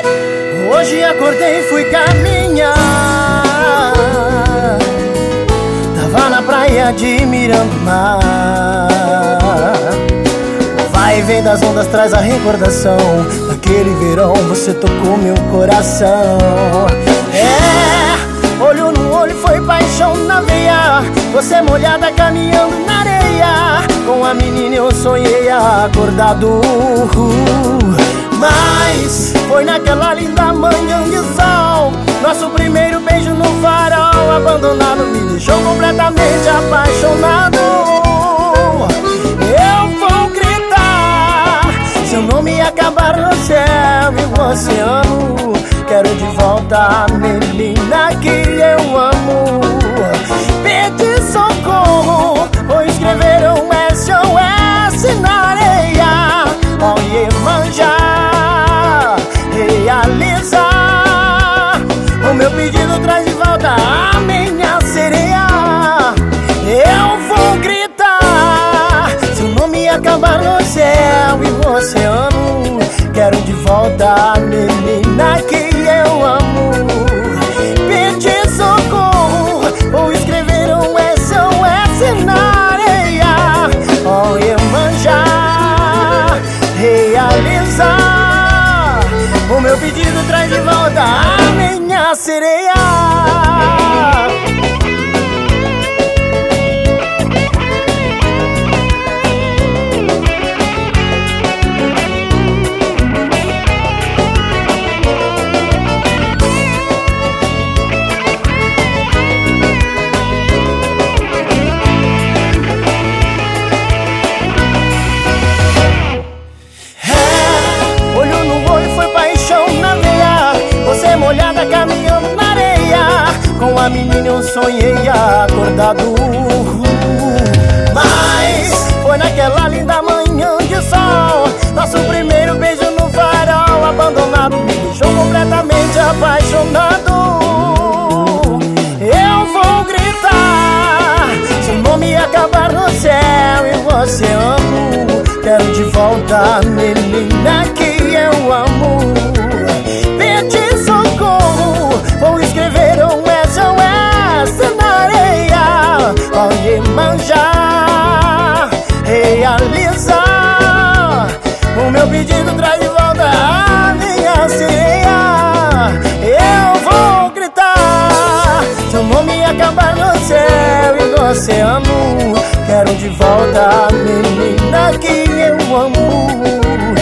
Hoje acordei e fui caminhar. Tava na praia de Miramar. Vai e vem das ondas traz a recordação daquele verão, você tocou meu coração. Olho no olho foi paixão na veia. Você molhada caminhando na areia. Com a menina eu sonhei acordado. Mas foi naquela linda manhã de sol, nosso primeiro beijo no farol. Abandonado me deixou completamente apaixonado. Eu vou gritar seu nome acabar no céu e no oceano. Quero de volta a menina que eu amo. Pedir socorro ou escrever um SOS na areia. Ó Iemanjá, realizar o meu pedido, traz de volta a minha sereia. Eu vou gritar seu nome acabar no céu e no oceano. Quero de volta a menina que eu amo. Pedir socorro ou escrever um SOS na areia. Ó Iemanjá, realizar o meu pedido, traz de volta a minha sereia. Molhada caminhando na areia. Com a menina eu sonhei acordado. Mas foi naquela linda manhã de sol, nosso primeiro beijo no farol. Abandonado me deixou completamente apaixonado. Eu vou gritar seu nome acabar no céu e no oceano. Quero de volta a menina que eu amo. Pedir socorro ou escrever um SOS na areia. Ó Iemanjá, realizar o meu pedido, traz de volta a minha sereia. Eu vou gritar seu nome acabar no céu e no oceano. Quero de volta a menina que eu amo.